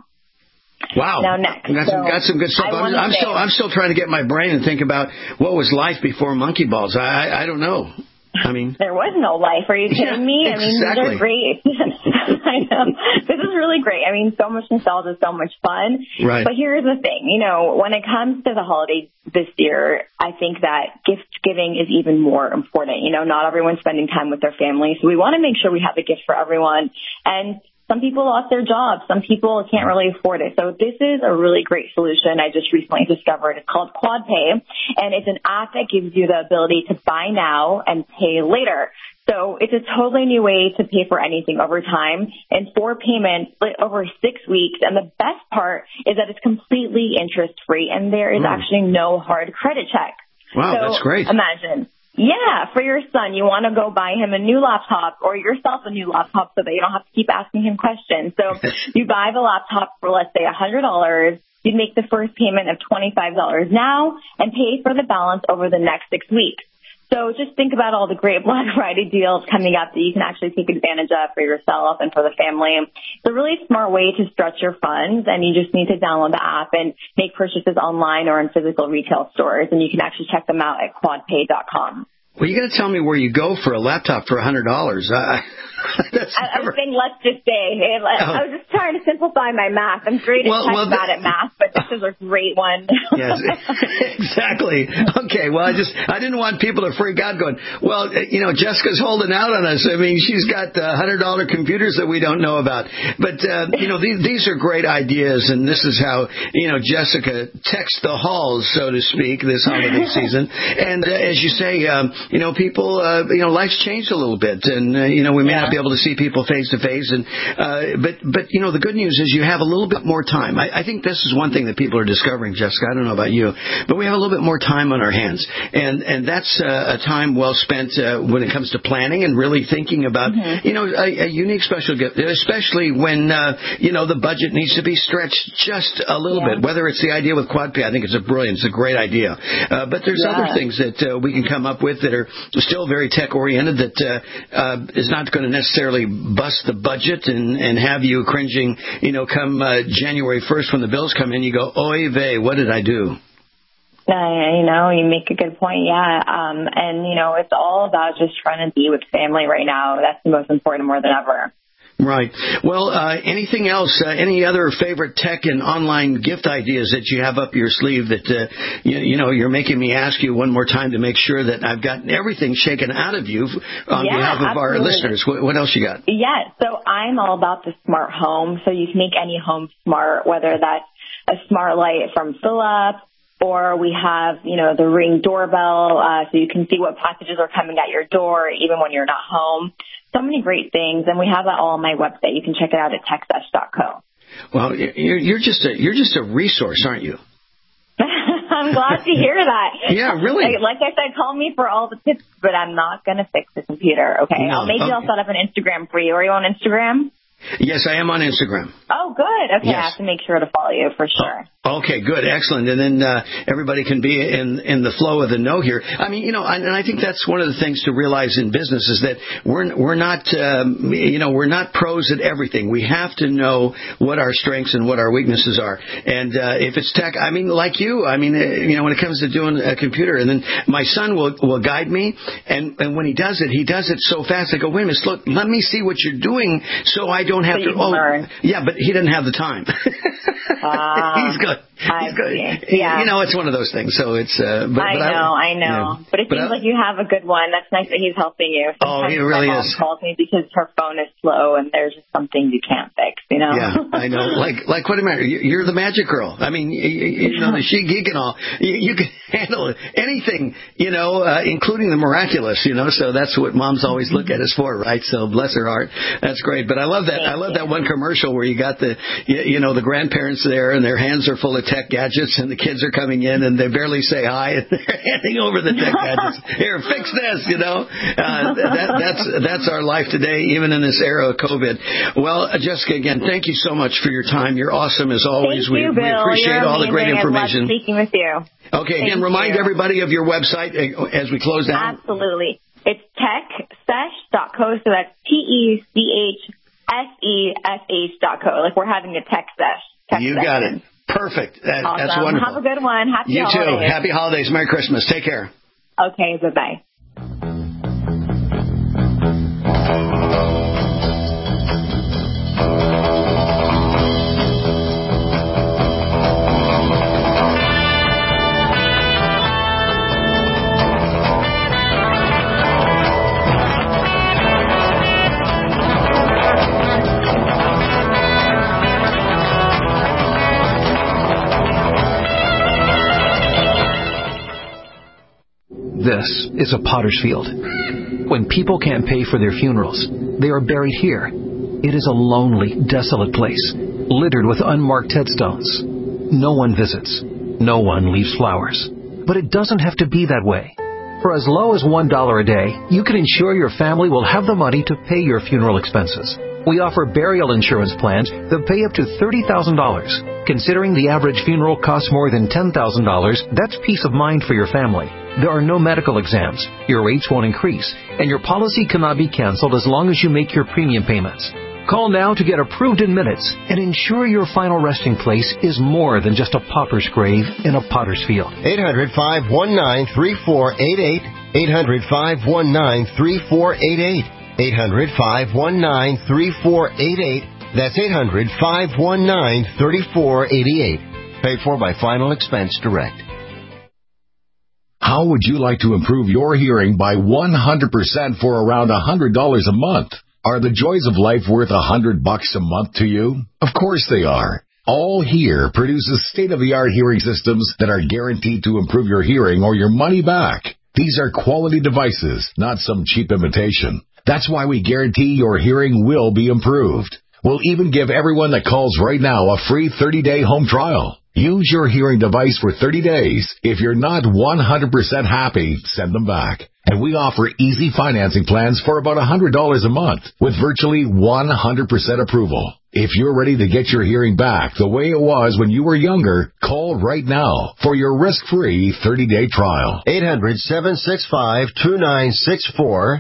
S14: Wow.
S19: Now next.
S14: Got some good stuff. I'm still trying to get my brain and think about what was life before monkey balls. I don't know.
S19: There was no life. Are you kidding me?
S14: Exactly.
S19: These are great. I know. This is really great. So much nostalgia, so much fun.
S14: Right.
S19: But here's the thing. When it comes to the holidays this year, I think that gift giving is even more important. Not everyone's spending time with their family, so we want to make sure we have a gift for everyone. And some people lost their jobs. Some people can't really afford it. So this is a really great solution I just recently discovered. It's called QuadPay, and it's an app that gives you the ability to buy now and pay later. So it's a totally new way to pay for anything over time and for payments split over 6 weeks. And the best part is that it's completely interest-free, and there is actually no hard credit check.
S14: Wow,
S19: so
S14: that's great.
S19: Imagine. Yeah, for your son, you want to go buy him a new laptop or yourself a new laptop so that you don't have to keep asking him questions. So you buy the laptop for, let's say, $100. You'd make the first payment of $25 now and pay for the balance over the next 6 weeks. So just think about all the great Black Friday deals coming up that you can actually take advantage of for yourself and for the family. It's a really smart way to stretch your funds, and you just need to download the app and make purchases online or in physical retail stores, and you can actually check them out at quadpay.com.
S14: Well, you got to tell me where you go for a laptop for $100.
S19: I was saying, let's just say, I was just trying to simplify my math. I'm great at math, but this is a great one.
S14: Yes, exactly. Okay, well, I didn't want people to freak out going, well, Jessica's holding out on us. She's got $100 computers that we don't know about. But, these are great ideas, and this is how, Jessica texts the halls, so to speak, this holiday season. And as you say, people, life's changed a little bit, and we may not be able to see people face to face, and but the good news is you have a little bit more time. I think this is one thing that people are discovering, Jessica. I don't know about you, but we have a little bit more time on our hands, and that's a time well spent when it comes to planning and really thinking about a unique special gift, especially when the budget needs to be stretched just a little bit. Whether it's the idea with QuadPay, I think it's a great idea. But there's other things that we can come up with that are still very tech oriented that is not going to necessarily bust the budget and have you cringing. Come January 1st when the bills come in, you go, oy vey, what did I do?
S19: You make a good point, and it's all about just trying to be with family right now. That's the most important, more than ever.
S14: Right. Well, anything else? Any other favorite tech and online gift ideas that you have up your sleeve that you're making me ask you one more time to make sure that I've got everything shaken out of you on behalf of our listeners? What else you got? Yeah.
S19: So I'm all about the smart home. So you can make any home smart, whether that's a smart light from Philips, or we have, the Ring doorbell, so you can see what packages are coming at your door even when you're not home. So many great things, and we have that all on my website. You can check it out at techsesh.co.
S14: Well, you're just a resource, aren't you?
S19: I'm glad to hear that.
S14: Yeah, really.
S19: Like I said, call me for all the tips, but I'm not going to fix the computer, okay?
S14: No,
S19: I'll set up an Instagram for you. Are you on Instagram?
S14: Yes, I am on Instagram.
S19: Oh, good. Okay, yes. I have to make sure to follow you for sure.
S14: Okay, good, excellent. And then everybody can be in the flow of the know here. I mean, and I think that's one of the things to realize in business is that we're not pros at everything. We have to know what our strengths and what our weaknesses are. And if it's tech, like you, when it comes to doing a computer, and then my son will guide me, and when he does it so fast. I go, wait a minute, look, let me see what you're doing, so I don't have to. Yeah, but he didn't have the time. He's good. He's good.
S19: Yeah.
S14: It's one of those things. So it's.
S19: I know. But it seems like you have a good one. That's nice that he's helping you. Sometimes
S14: he really
S19: my mom calls me because her phone is slow and there's just something you can't fix.
S14: Yeah, I know. Like what do you matter? You're the magic girl. I mean, the she geek and all. You can handle anything. Including the miraculous. So that's what moms always look at us for, right? So bless her heart. That's great. But I love that. I love that one commercial where you got the grandparents there and their hands are full of tech gadgets and the kids are coming in and they barely say hi and they're handing over the tech gadgets. Here, fix this, that's our life today, even in this era of COVID. Well, Jessica, again, thank you so much for your time. You're awesome as always.
S19: Thank you, Bill.
S14: We appreciate all the great information.
S19: I love speaking with you.
S14: Okay, again, remind everybody of your website as we close down.
S19: Absolutely. It's techsesh.co, so that's TECHSESH.co. Like we're having a tech sesh.
S14: You got it. Perfect.
S19: Awesome.
S14: That's wonderful.
S19: Have a good one. Happy holidays.
S14: You too. Happy holidays. Merry Christmas. Take care.
S19: Okay. Bye-bye.
S20: This is a potter's field. When people can't pay for their funerals, they are buried here. It is a lonely, desolate place, littered with unmarked headstones. No one visits. No one leaves flowers. But it doesn't have to be that way. For as low as $1 a day, you can ensure your family will have the money to pay your funeral expenses. We offer burial insurance plans that pay up to $30,000. Considering the average funeral costs more than $10,000, that's peace of mind for your family. There are no medical exams, your rates won't increase, and your policy cannot be canceled as long as you make your premium payments. Call now to get approved in minutes and ensure your final resting place is more than just a pauper's grave in a potter's field.
S5: 800-519-3488. 800-519-3488. 800-519-3488. That's 800-519-3488. Paid for by Final Expense Direct.
S17: How would you like to improve your hearing by 100% for around $100 a month? Are the joys of life worth $100 a month to you? Of course they are. All Hear produces state-of-the-art hearing systems that are guaranteed to improve your hearing or your money back.
S21: These are quality devices, not some cheap imitation. That's why we guarantee your hearing will be improved. We'll even give everyone that calls right now a free 30-day home trial. Use your hearing device for 30 days. If you're not 100% happy, send them back. And we offer easy financing plans for about $100 a month with virtually 100% approval. If you're ready to get your hearing back the way it was when you were younger, call right now for your risk-free 30-day trial.
S5: 800-765-2964.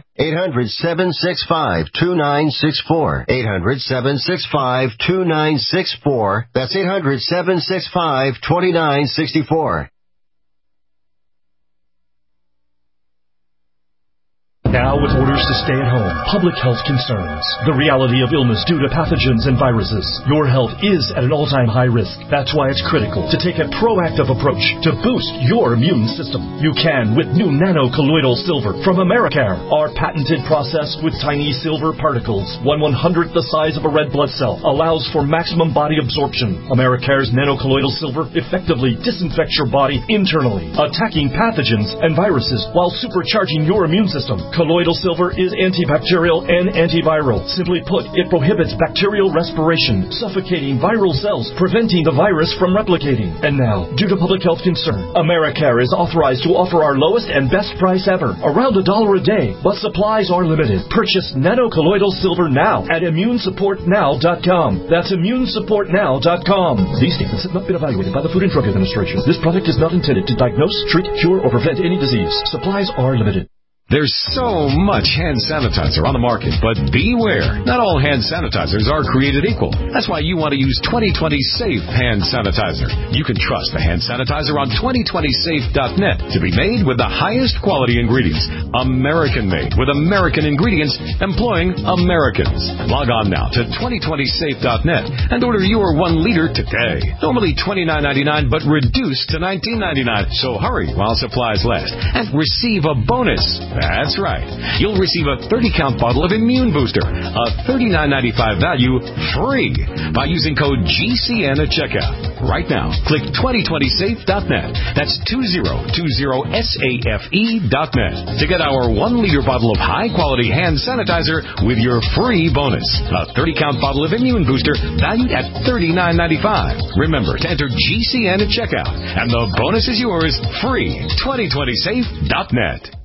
S5: 800-765-2964. 800-765-2964. That's 800-765-2964.
S22: Now with orders to stay at home, public health concerns, the reality of illness due to pathogens and viruses, your health is at an all-time high risk. That's why it's critical to take a proactive approach to boost your immune system. You can with new nano-colloidal silver from Americare. Our patented process with tiny silver particles, 1/100th the size of a red blood cell, allows for maximum body absorption. Americare's nano-colloidal silver effectively disinfects your body internally, attacking pathogens and viruses while supercharging your immune system. Colloidal silver is antibacterial and antiviral. Simply put, it prohibits bacterial respiration, suffocating viral cells, preventing the virus from replicating. And now, due to public health concern, Americare is authorized to offer our lowest and best price ever, around $1 a day, but supplies are limited. Purchase nano-colloidal silver now at immunesupportnow.com. That's immunesupportnow.com. These statements have not been evaluated by the Food and Drug Administration. This product is not intended to diagnose, treat, cure, or prevent any disease. Supplies are limited.
S3: There's so much hand sanitizer on the market, but beware. Not all hand sanitizers are created equal. That's why you want to use 2020 Safe Hand Sanitizer. You can trust the hand sanitizer on 2020safe.net to be made with the highest quality ingredients. American-made with American ingredients, employing Americans. Log on now to 2020safe.net and order your 1 liter today. Normally $29.99, but reduced to $19.99. So hurry while supplies last and receive a bonus. That's right. You'll receive a 30-count bottle of Immune Booster, a $39.95 value, free by using code GCN at checkout. Right now, click 2020safe.net. That's 2020safe.net to get our 1 liter bottle of high-quality hand sanitizer with your free bonus. A 30-count bottle of Immune Booster valued at $39.95. Remember to enter GCN at checkout, and the bonus is yours free. 2020safe.net.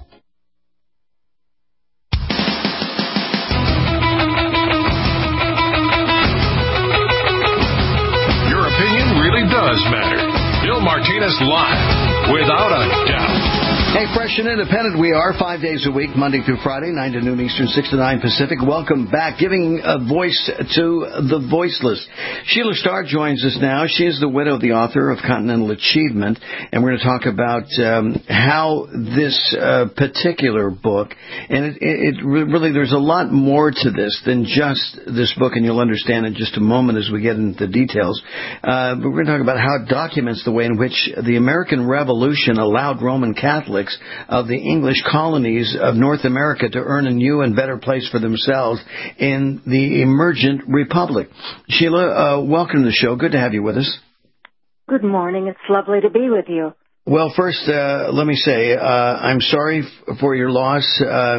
S1: Does matter. Bill Martinez live, without a doubt.
S14: Hey, fresh and independent we are, 5 days a week, Monday through Friday, 9 to noon Eastern, 6 to 9 Pacific. Welcome back, giving a voice to the voiceless. Sheila Starr joins us now. She is the widow of the author of Continental Achievement, and we're going to talk about how this particular book, and it really, there's a lot more to this than just this book, and you'll understand in just a moment as we get into the details. But we're going to talk about how it documents the way in which the American Revolution allowed Roman Catholics of the English colonies of North America to earn a new and better place for themselves in the emergent republic. Sheila, welcome to the show. Good to have you with us.
S23: Good morning. It's lovely to be with you.
S14: Well, first, let me say, I'm sorry for your loss.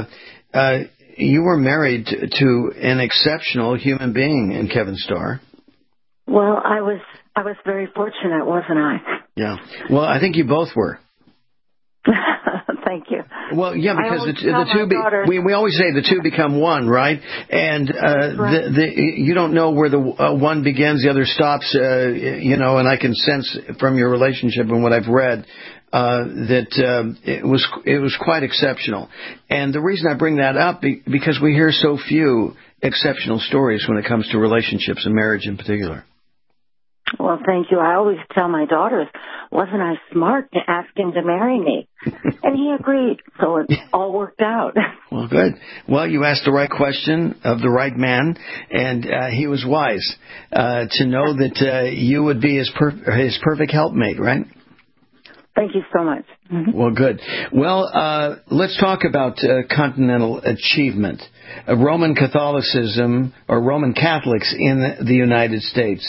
S14: You were married to an exceptional human being in Kevin Starr.
S23: Well, I was very fortunate, wasn't I?
S14: Yeah. Well, I think you both were.
S23: Thank you.
S14: Well, yeah, because the two we always say the two become one, right? And you don't know where the one begins, the other stops. And I can sense from your relationship and what I've read that it was quite exceptional. And the reason I bring that up because we hear so few exceptional stories when it comes to relationships and marriage in particular.
S23: Well, thank you. I always tell my daughters, wasn't I smart to ask him to marry me? And he agreed, so it all worked out.
S14: Well, good. Well, you asked the right question of the right man, and he was wise to know that you would be his perfect helpmate, right?
S23: Thank you so much. Mm-hmm.
S14: Well, good. Well, let's talk about continental achievement. Roman Catholicism, or Roman Catholics in the United States.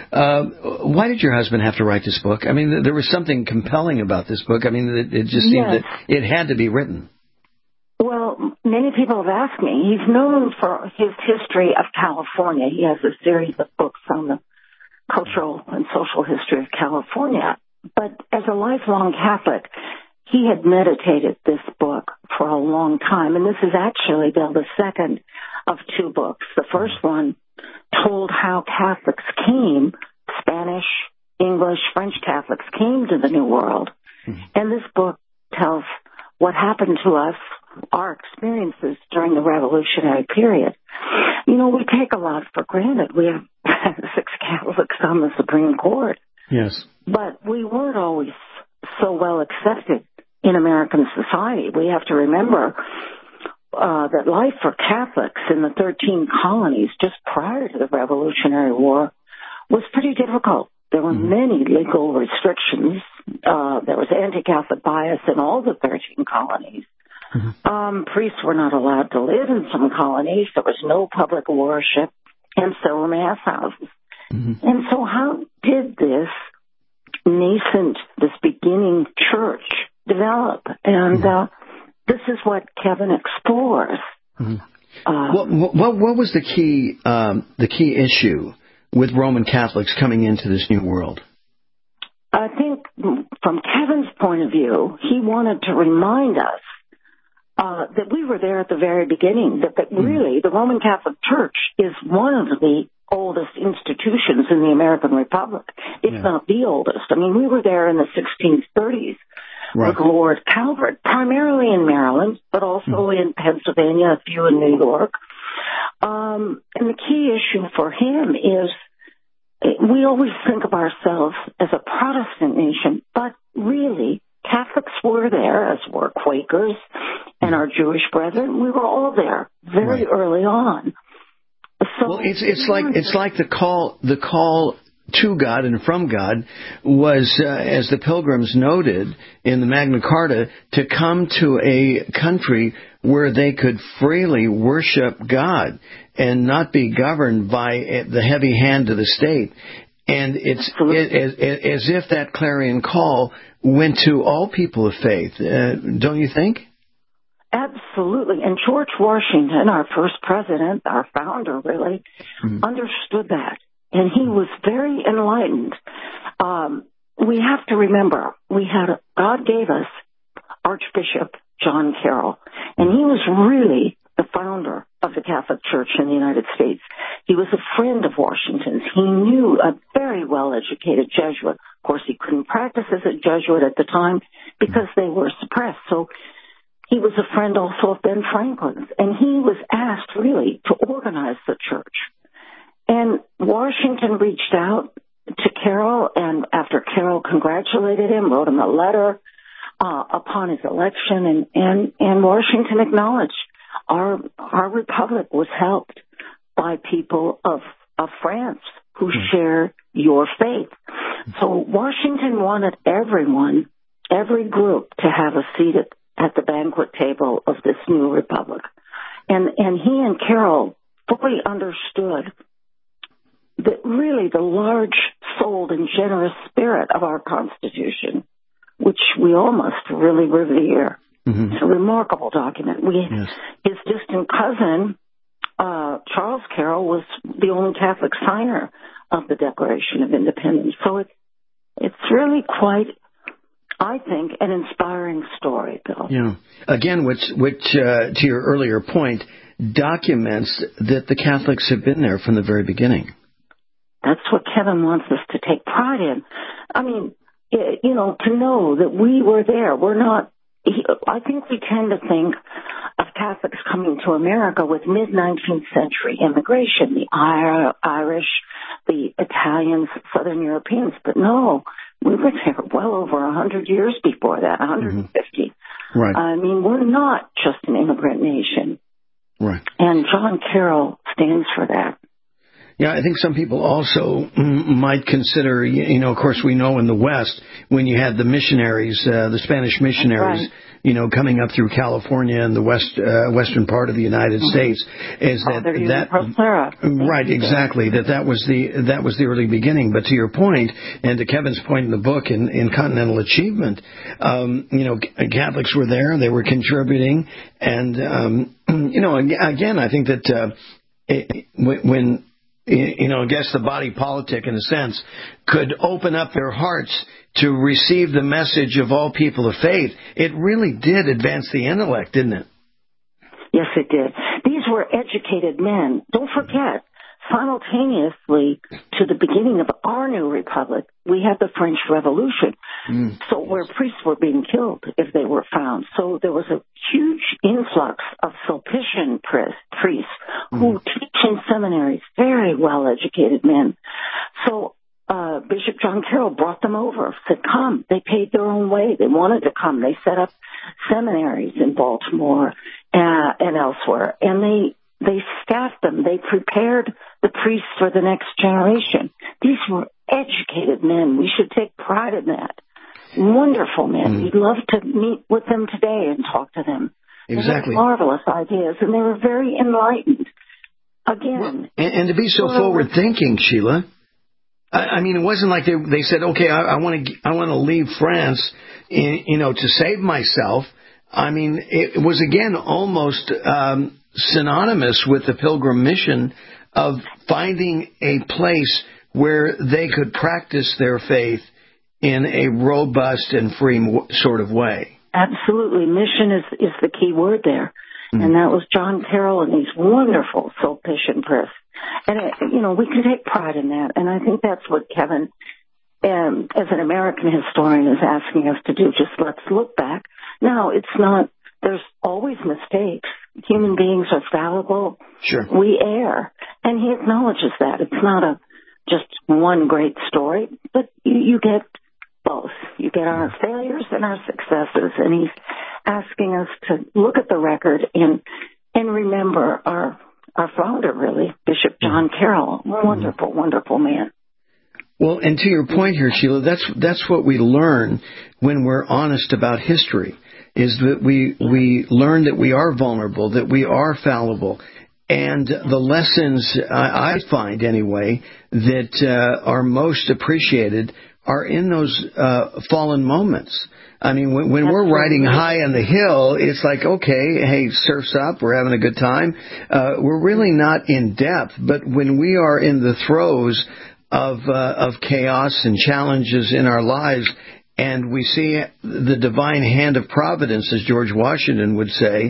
S14: Why did your husband have to write this book? I mean, there was something compelling about this book. I mean, it just seemed that it had to be written.
S23: Well, many people have asked me. He's known for his history of California. He has a series of books on the cultural and social history of California. But as a lifelong Catholic, he had meditated this book for a long time. And this is actually, Bill, the second of two books. The first one told how Catholics came, Spanish, English, French Catholics came to the New World. And this book tells what happened to us, our experiences during the revolutionary period. You know, we take a lot for granted. We have 6 Catholics on the Supreme Court.
S14: Yes.
S23: But we weren't always so well accepted in American society. We have to remember that life for Catholics in the 13 colonies just prior to the Revolutionary War was pretty difficult. There were many legal restrictions. There was anti-Catholic bias in all the 13 colonies. Priests were not allowed to live in some colonies. There was no public worship, and so were mass houses. And so how did this nascent, this beginning church develop? And this is what Kevin explores.
S14: What was the key issue with Roman Catholics coming into this new world?
S23: I think from Kevin's point of view, he wanted to remind us that we were there at the very beginning, that really the Roman Catholic Church is one of the oldest institutions in the American Republic, if not the oldest. I mean, we were there in the 1630s with Lord Calvert, primarily in Maryland, but also in Pennsylvania, a few in New York. And the key issue for him is we always think of ourselves as a Protestant nation, but really Catholics were there, as were Quakers and our Jewish brethren. We were all there very early on. So
S14: well, it's like the call to God and from God was, as the Pilgrims noted in the Magna Carta, to come to a country where they could freely worship God and not be governed by the heavy hand of the state. And it's as if that clarion call went to all people of faith, don't you think?
S23: Absolutely. And George Washington, our first president, our founder really, understood that. And he was very enlightened. We have to remember, God gave us Archbishop John Carroll, and he was really the founder of the Catholic Church in the United States. He was a friend of Washington's. He knew a very well-educated Jesuit. Of course, he couldn't practice as a Jesuit at the time because they were suppressed. So he was a friend also of Ben Franklin's, and he was asked really to organize the church. And Washington reached out to Carroll, and after Carroll congratulated him, wrote him a letter upon his election, and Washington acknowledged our republic was helped by people of France who share your faith. So Washington wanted everyone, every group, to have a seat at the banquet table of this new republic. And he and Carroll fully understood that really the large-souled and generous spirit of our Constitution, which we all must really revere. It's a remarkable document. His distant cousin, Charles Carroll, was the only Catholic signer of the Declaration of Independence. So it's really quite, I think, an inspiring story, Bill.
S14: Yeah. Again, which to your earlier point, documents that the Catholics have been there from the very beginning.
S23: That's what Kevin wants us to take pride in. I mean, you know, to know that we were there. We're not, I think we tend to think of Catholics coming to America with mid-19th century immigration, the Irish, the Italians, Southern Europeans. But no, we were there well over 100 years before that, 150.
S14: Right.
S23: I mean, we're not just an immigrant nation.
S14: Right.
S23: And John Carroll stands for that.
S14: Yeah, I think some people also might consider, of course, we know in the West, when you had the missionaries, the Spanish missionaries, coming up through California and the western part of the United States, is right, exactly, that was the early beginning. But to your point, and to Kevin's point in the book in Continental Achievement, Catholics were there, they were contributing, and again, I think that when I guess the body politic, in a sense, could open up their hearts to receive the message of all people of faith, it really did advance the intellect, didn't it?
S23: Yes, it did. These were educated men. Don't forget, simultaneously to the beginning of our new republic, we had the French Revolution. So where priests were being killed if they were found. So there was a huge influx of Sulpician priests who teach in seminaries, very well-educated men. So Bishop John Carroll brought them over, said, come. They paid their own way. They wanted to come. They set up seminaries in Baltimore and elsewhere. And they staffed them. They prepared the priests for the next generation. These were educated men. We should take pride in that. Wonderful men. We'd love to meet with them today and talk to them.
S14: Exactly.
S23: They had marvelous ideas, and they were very enlightened. Again.
S14: And to be so forward-thinking, Sheila, I mean, it wasn't like they said, okay, I want to leave France, to save myself. I mean, it was, again, almost synonymous with the Pilgrim mission of finding a place where they could practice their faith in a robust and free sort of way.
S23: Absolutely. Mission is the key word there. And that was John Carroll and these wonderful Sulpician priests. And, we can take pride in that. And I think that's what Kevin, as an American historian, is asking us to do. Just let's look back. Now, it's not, there's always mistakes. Human beings are fallible.
S14: Sure.
S23: We err. And he acknowledges that. It's not just one great story, but you get both. You get our failures and our successes. And he's asking us to look at the record and remember our founder, really, Bishop John Carroll. Wonderful, wonderful man.
S14: Well, and to your point here, Sheila, that's what we learn when we're honest about history, is that we learn that we are vulnerable, that we are fallible. And the lessons, I find anyway, that are most appreciated are in those fallen moments. I mean, when we're riding high on the hill, it's like, okay, hey, surf's up, we're having a good time. We're really not in depth. But when we are in the throes of chaos and challenges in our lives, and we see the divine hand of providence, as George Washington would say,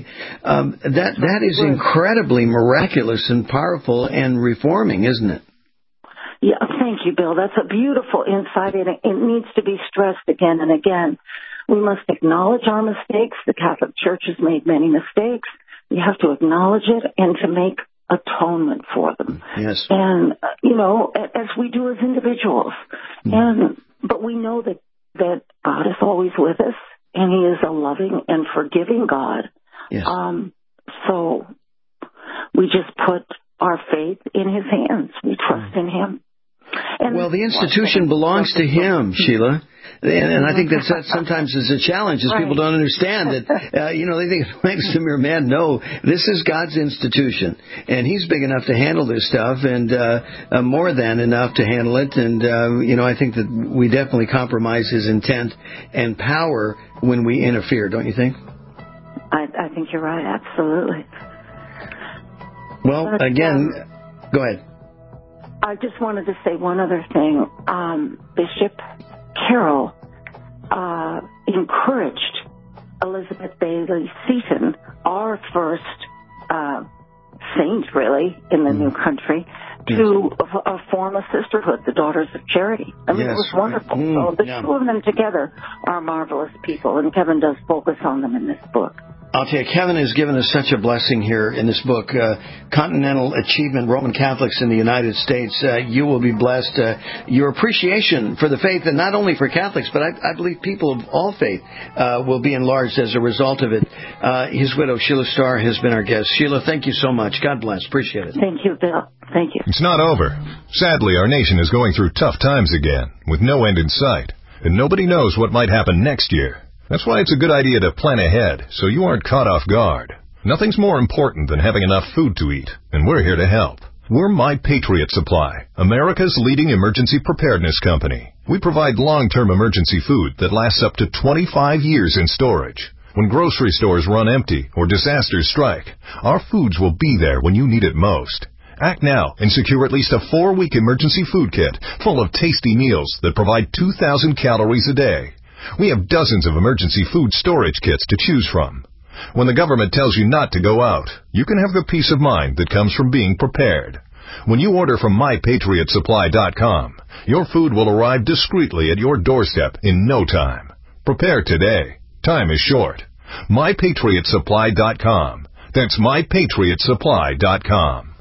S14: that is incredibly miraculous and powerful and reforming, isn't it?
S23: Yeah, thank you, Bill. That's a beautiful insight, and it needs to be stressed again and again. We must acknowledge our mistakes. The Catholic Church has made many mistakes. We have to acknowledge it and to make atonement for them.
S14: Yes.
S23: And, as we do as individuals. But we know that God is always with us, and he is a loving and forgiving God.
S14: Yes.
S23: So we just put our faith in his hands. We trust in him. And
S14: well, the institution belongs to him, Sheila. And I think that sometimes is a challenge, is people don't understand that, they think it's the mere man. No, this is God's institution, and he's big enough to handle this stuff, and more than enough to handle it. And, I think that we definitely compromise his intent and power when we interfere, don't you think?
S23: I think you're right, absolutely.
S14: Well, again, go ahead.
S23: I just wanted to say one other thing. Bishop Carroll encouraged Elizabeth Bailey Seton, our first saint, really, in the new country, to form a sisterhood, the Daughters of Charity. I mean, it was wonderful. So the two of them together are marvelous people, and Kevin does focus on them in this book.
S14: I'll tell you, Kevin has given us such a blessing here in this book, Continental Achievement, Roman Catholics in the United States. You will be blessed. Your appreciation for the faith, and not only for Catholics, but I believe people of all faith will be enlarged as a result of it. His widow, Sheila Starr, has been our guest. Sheila, thank you so much. God bless. Appreciate it.
S23: Thank you, Bill. Thank you.
S2: It's not over. Sadly, our nation is going through tough times again, with no end in sight, and nobody knows what might happen next year. That's why it's a good idea to plan ahead, so you aren't caught off guard. Nothing's more important than having enough food to eat, and we're here to help. We're My Patriot Supply, America's leading emergency preparedness company. We provide long-term emergency food that lasts up to 25 years in storage. When grocery stores run empty or disasters strike, our foods will be there when you need it most. Act now and secure at least a 4-week emergency food kit full of tasty meals that provide 2,000 calories a day. We have dozens of emergency food storage kits to choose from. When the government tells you not to go out, you can have the peace of mind that comes from being prepared. When you order from MyPatriotSupply.com, your food will arrive discreetly at your doorstep in no time. Prepare today. Time is short. MyPatriotSupply.com. That's MyPatriotSupply.com.